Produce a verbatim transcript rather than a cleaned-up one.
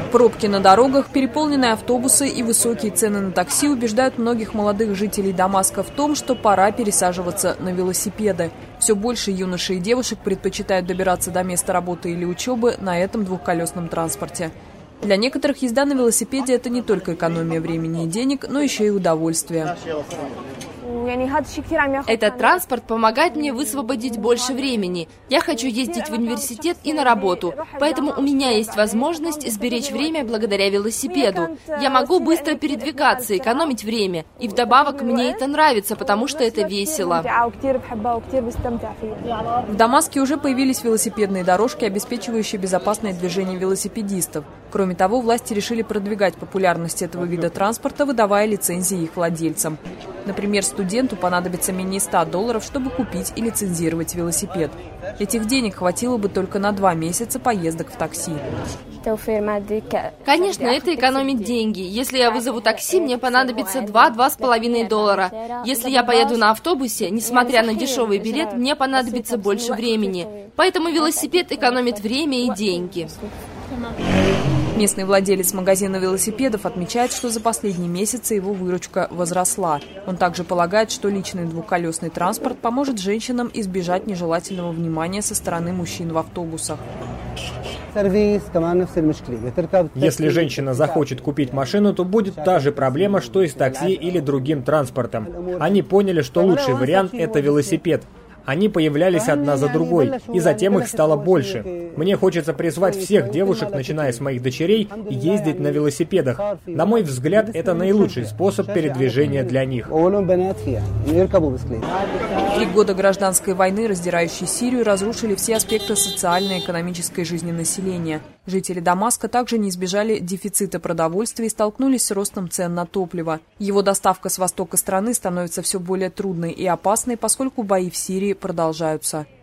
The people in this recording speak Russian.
Пробки на дорогах, переполненные автобусы и высокие цены на такси убеждают многих молодых жителей Дамаска в том, что пора пересаживаться на велосипеды. Все больше юношей и девушек предпочитают добираться до места работы или учебы на этом двухколесном транспорте. Для некоторых езда на велосипеде – это не только экономия времени и денег, но еще и удовольствие. Этот транспорт помогает мне высвободить больше времени. Я хочу ездить в университет и на работу, поэтому у меня есть возможность сберечь время благодаря велосипеду. Я могу быстро передвигаться, экономить время. И вдобавок мне это нравится, потому что это весело. В Дамаске уже появились велосипедные дорожки, обеспечивающие безопасное движение велосипедистов. Кроме того, власти решили продвигать популярность этого вида транспорта, выдавая лицензии их владельцам. Например, студенту понадобится менее ста долларов, чтобы купить и лицензировать велосипед. Этих денег хватило бы только на два месяца поездок в такси. Конечно, это экономит деньги. Если я вызову такси, мне понадобится два-два с половиной доллара. Если я поеду на автобусе, несмотря на дешевый билет, мне понадобится больше времени. Поэтому велосипед экономит время и деньги. Местный владелец магазина велосипедов отмечает, что за последние месяцы его выручка возросла. Он также полагает, что личный двухколесный транспорт поможет женщинам избежать нежелательного внимания со стороны мужчин в автобусах. Если женщина захочет купить машину, то будет та же проблема, что и с такси или другим транспортом. Они поняли, что лучший вариант – это велосипед. Они появлялись одна за другой, и затем их стало больше. Мне хочется призвать всех девушек, начиная с моих дочерей, ездить на велосипедах. На мой взгляд, это наилучший способ передвижения для них. Три года гражданской войны, раздирающей Сирию, разрушили все аспекты социальной и экономической жизни населения. Жители Дамаска также не избежали дефицита продовольствия и столкнулись с ростом цен на топливо. Его доставка с востока страны становится все более трудной и опасной, поскольку бои в Сирии продолжаются.